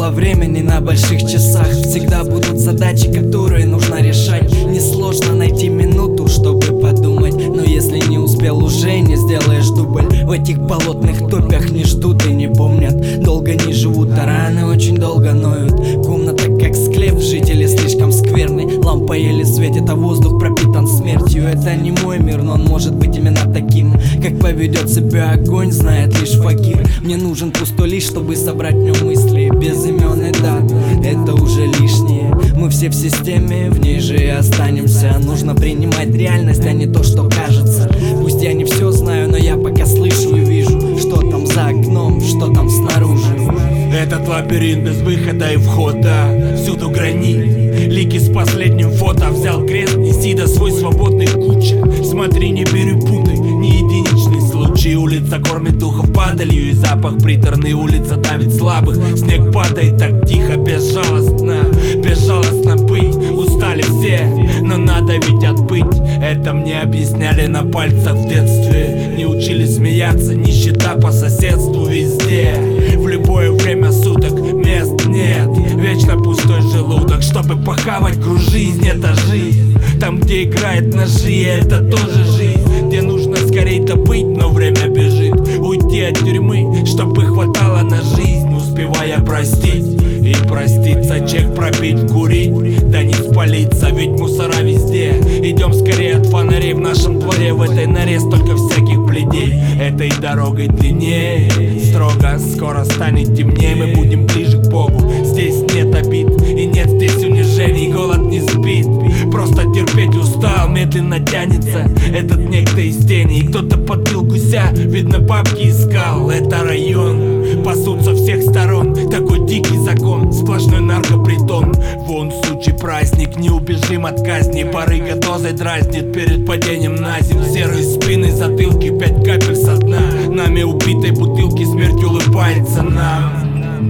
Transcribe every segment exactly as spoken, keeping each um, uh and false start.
мало времени на больших часах. Всегда будут задачи, которые нужно решать. Несложно найти минуту, чтобы подумать, но если не успел, уже не сделаешь дубль. В этих болотных топях не ждут и не помнят. Долго не живут, а раны очень долго ноют. Комната как склеп, жители слишком скверны. Лампа еле светит, а воздух пропитан смертью. Это не мой мир, но он может быть именно таким. Как поведет себя огонь, знает лишь факир. Мне нужен пустой лист, чтобы собрать в нем мысли. Без имен и дат, это уже лишнее. Мы все в системе, в ней же и останемся. Нужно принимать реальность, а не то, что кажется. Пусть я не все знаю, но я пока слышу и вижу, что там за окном, что там снаружи. Этот лабиринт без выхода и входа, всюду гранит. Лики с последним фото. Взял крест, неси до свой свободный куча. Смотри, не перепутай, не единичный случай. Улица кормит духов падалью, и запах приторный. Улица давит слабых, снег падает так тихо, безжалостно. Безжалостно быть, устали все, но надо ведь отбыть. Это мне объясняли на пальцах в детстве. Не учили смеяться, нищета по соседству везде. В любое время суток мест нет, вечно пустой желудок. Чтобы похавать груз, жизнь это жизнь. Там, где играет ножи, это тоже жизнь. Где нужно скорей добыть, но время бежит. Уйти от тюрьмы, чтобы хватало на жизнь. Успевая простить и проститься, чек пробить, курить, да не спалиться, ведь мусора везде. Идем скорее от фонарей, в нашем дворе в этой норе столько всяких бледей. Этой дорогой длиннее, строго, скоро станет темнее. Мы будем ближе к Богу, здесь нет обид и нет здесь унижений. Голод не спит, просто терпеть устал, медленно тянется этот некто из тени. И кто-то подбил гуся, видно бабки искал. Это район, пасут со всех сторон, такой дикий закон, сплошной наркопритон. Вон сучий праздник, не убежим от казни. Барыга дозой дразнит перед падением на землю. Серые спины, затылки, пять капель со дна. Нами убитой бутылки смерть улыбается нам.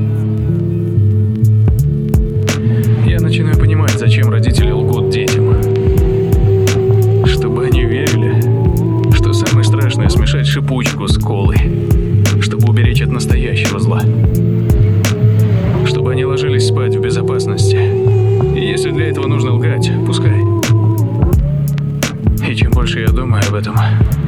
Я начинаю понимать, зачем родители лгут детям. Чтобы они верили, что самое страшное — смешать шипучку с колой, чтобы уберечь от настоящего зла. Чтобы они ложились спать в безопасности. И если для этого нужно лгать, пускай. И чем больше я думаю об этом,